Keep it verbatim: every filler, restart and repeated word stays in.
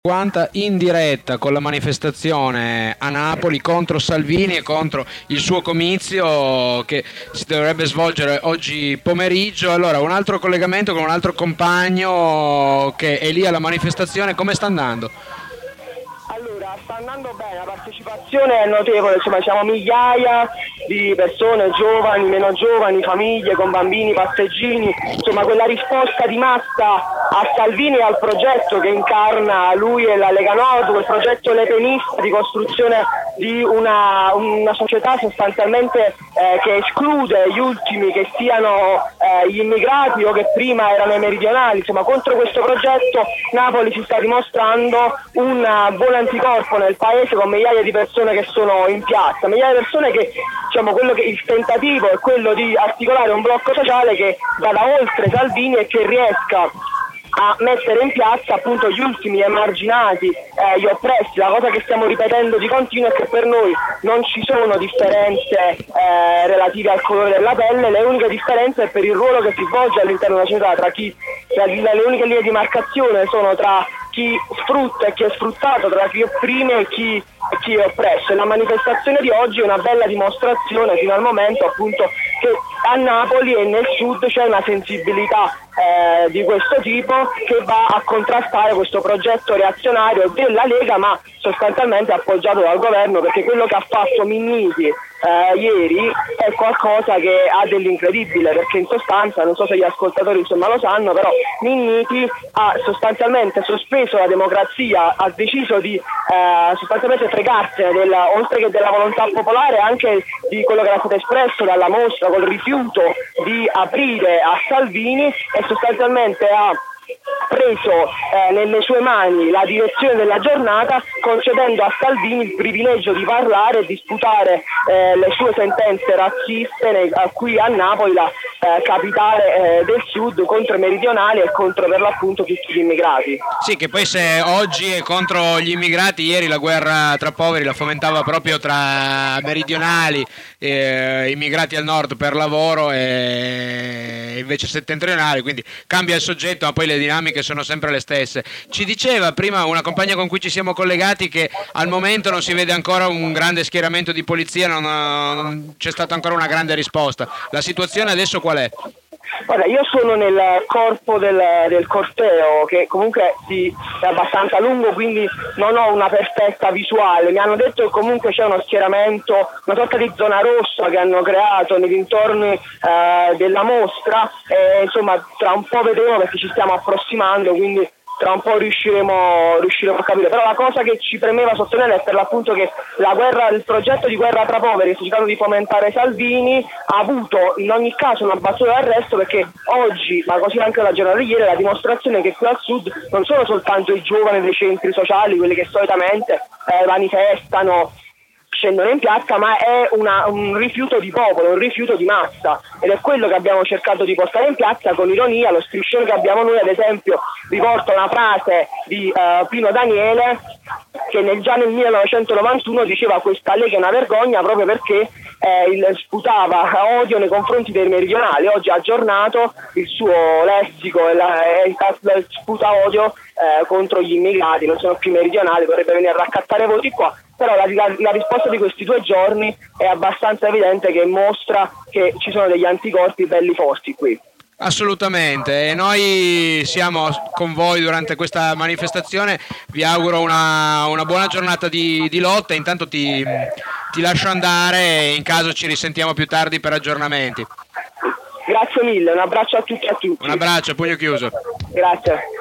Quanta in diretta con la manifestazione a Napoli contro Salvini e contro il suo comizio che si dovrebbe svolgere oggi pomeriggio. Allora, un altro collegamento con un altro compagno che è lì alla manifestazione. Come sta andando? Allora, sta andando bene, la partecipazione è notevole, insomma siamo migliaia di persone, giovani, meno giovani, famiglie con bambini, passeggini, insomma quella risposta di massa a Salvini e al progetto che incarna lui e la Lega Nord, quel progetto lepenista di costruzione di una, una società sostanzialmente eh, che esclude gli ultimi, che siano eh, gli immigrati o che prima erano i meridionali. Insomma, contro questo progetto Napoli si sta dimostrando un buon anticorpo nel paese, con migliaia di persone che sono in piazza, migliaia di persone che, diciamo, quello che il tentativo è quello di articolare un blocco sociale che vada oltre Salvini e che riesca a mettere in piazza appunto gli ultimi emarginati, eh, gli oppressi. La cosa che stiamo ripetendo di continuo è che per noi non ci sono differenze eh, relative al colore della pelle, le uniche differenze è per il ruolo che si svolge all'interno della società, tra chi, tra chi le uniche linee di marcazione sono tra chi sfrutta e chi è sfruttato, tra chi opprime e chi, chi è oppresso. E la manifestazione di oggi è una bella dimostrazione fino al momento appunto che a Napoli e nel sud c'è una sensibilità eh, di questo tipo che va a contrastare questo progetto reazionario della Lega, ma sostanzialmente appoggiato dal governo, perché quello che ha fatto Minniti eh, ieri è qualcosa che ha dell'incredibile, perché in sostanza, non so se gli ascoltatori insomma lo sanno, però Minniti ha sostanzialmente sospeso la democrazia, ha deciso di eh, sostanzialmente fregarsene del, oltre che della volontà popolare, anche di quello che era stato espresso dalla mostra col rifiuto di aprire a Salvini, e sostanzialmente ha preso eh, nelle sue mani la direzione della giornata, concedendo a Salvini il privilegio di parlare e di sputare eh, le sue sentenze razziste nei, a qui a Napoli, la eh, capitale eh, del sud, contro i meridionali e contro per l'appunto tutti gli immigrati. Sì, che poi se oggi è contro gli immigrati, ieri la guerra tra poveri la fomentava proprio tra meridionali, eh, immigrati al nord per lavoro e invece settentrionali, quindi cambia il soggetto ma poi le dinamiche sono sempre le stesse. Ci diceva prima una compagna con cui ci siamo collegati che al momento non si vede ancora un grande schieramento di polizia, non, non c'è stata ancora una grande risposta. La situazione adesso qual è? Guarda, io sono nel corpo del, del corteo, che comunque si, è abbastanza lungo, quindi non ho una perfetta visuale. Mi hanno detto che comunque c'è uno schieramento, una sorta di zona rossa che hanno creato nei dintorni eh, della mostra, e insomma tra un po' vedremo, perché ci stiamo approssimando, quindi tra un po' riusciremo, riusciremo a capire. Però la cosa che ci premeva sottolineare è per l'appunto che la guerra, il progetto di guerra tra poveri, sto cercando di fomentare Salvini, ha avuto in ogni caso una battuta d'arresto, perché oggi, ma così anche la giornata di ieri, la dimostrazione che qui al sud non sono soltanto i giovani dei centri sociali, quelli che solitamente eh, manifestano, scendono in piazza, ma è una, un rifiuto di popolo, un rifiuto di massa, ed è quello che abbiamo cercato di portare in piazza con ironia. Lo striscione che abbiamo noi, ad esempio, riporta una frase di uh, Pino Daniele, che nel, già nel millenovecentonovantuno diceva: questa Lega è una vergogna, proprio perché eh, il, sputava odio nei confronti dei meridionali. Oggi ha aggiornato il suo lessico e, la, e sputa odio eh, contro gli immigrati, non sono più meridionali, vorrebbe venire a raccattare voti qua. Però la, la, la risposta di questi due giorni è abbastanza evidente, che mostra che ci sono degli anticorpi belli forti qui. Assolutamente, e noi siamo con voi durante questa manifestazione. Vi auguro una, una buona giornata di, di lotta. Intanto ti, ti lascio andare e in caso ci risentiamo più tardi per aggiornamenti. Grazie mille, un abbraccio a tutti e a tutti. Un abbraccio, pugno chiuso. Grazie.